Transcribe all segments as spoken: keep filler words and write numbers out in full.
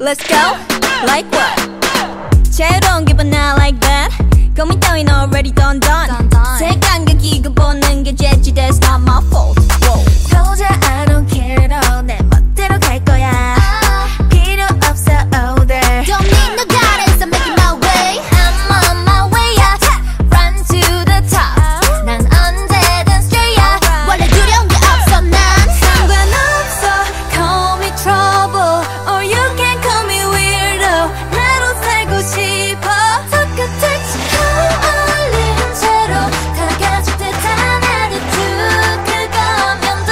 Let's go, like what? 자유로운 기분 I like that. 고민 따윈 already done done. 색감과 기고 보는 게 재치, that's not my fault. 도저히 I don't care 너 내 멋대로 갈 거야. 필요 없어 older. Don't need no guidance, I'm making my way. I'm on my way up, run to the top. 난 언제든 straight up, 원래 두려운 게 없어 난. 상관없어, call me trouble, or you can call me weirdo. 나로 살고 싶어. 똑같이 어울린 채로 다가질 듯한 attitude, 그거면 돼.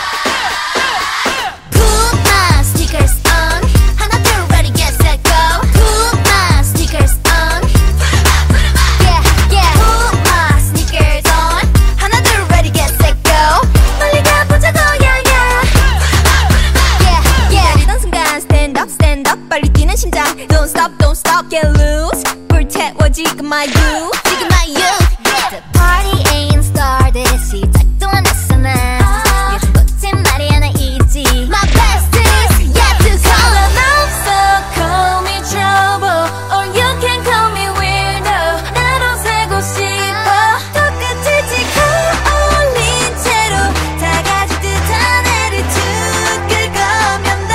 Put my sneakers on, 하나 둘 ready get set go. Put my sneakers on, yeah yeah. Put my sneakers on, 하나 둘 ready get set go. 빨리 가보자고 yeah yeah. Yeah yeah. 내리던 순간 stand up stand up, 빨리 뛰는 심장 don't stop don't stop, get loose. 불태워 지금 my you, 지금 my you. The party ain't started, 시작도 안 했어 난. 요즘 거짓말이 하나 있지, my best is yet to come. 상관없어, call me trouble, or you can call me weirdo. 나로 살고 싶어. 똑같이 지금 어울린 채로 다가질 듯한 attitude, 그거면 돼.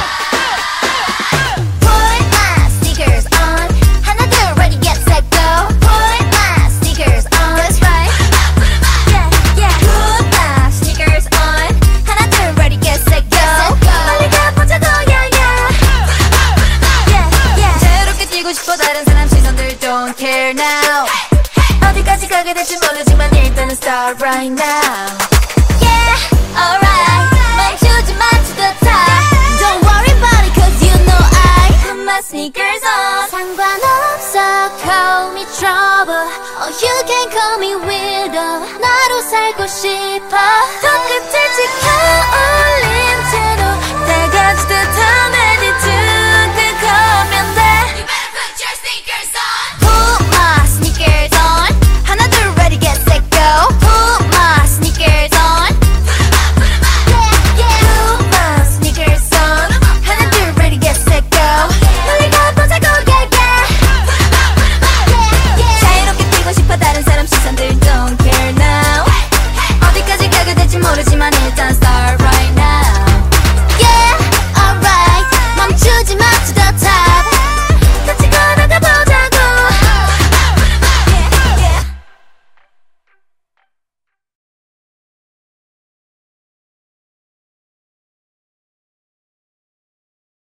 Put my sneakers on, 하나 둘 ready get set go. Put my sneakers on, that's right. Yeah yeah. Put my sneakers on, 하나 둘 ready get set go. 빨리 가보자고 yeah yeah. Yeah yeah. 자유롭게 뛰고 싶어. 다른 사람 시선들 don't care now. 어디까지 가게 될지 모르지만 일단은 start right now. Yeah, alright. 멈추지 마 to the top. Don't worry about it, cause you know I put my sneakers on. 상관없어, call me trouble, or you can call me weirdo. 나로 살고 싶어.